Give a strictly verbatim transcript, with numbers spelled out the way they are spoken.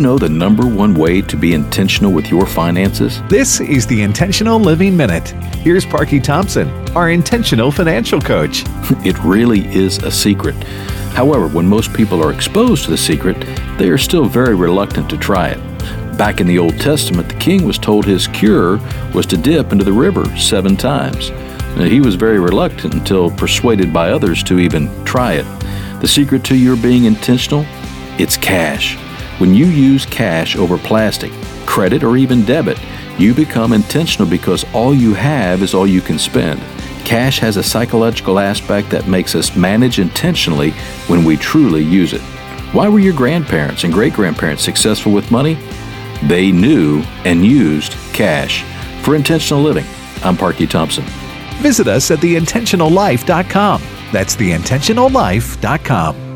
know the number one way to be intentional with your finances? This is the Intentional Living Minute. Here's Parky Thompson, our intentional financial coach. It really is a secret. However, when most people are exposed to the secret, they are still very reluctant to try it. Back in the Old Testament, the king was told his cure was to dip into the river seven times. Now, he was very reluctant until persuaded by others to even try it. The secret to your being intentional? It's cash. When you use cash over plastic, credit, or even debit, you become intentional because all you have is all you can spend. Cash has a psychological aspect that makes us manage intentionally when we truly use it. Why were your grandparents and great-grandparents successful with money? They knew and used cash. For Intentional Living, I'm Parky Thompson. Visit us at the intentional life dot com. That's the intentional life dot com.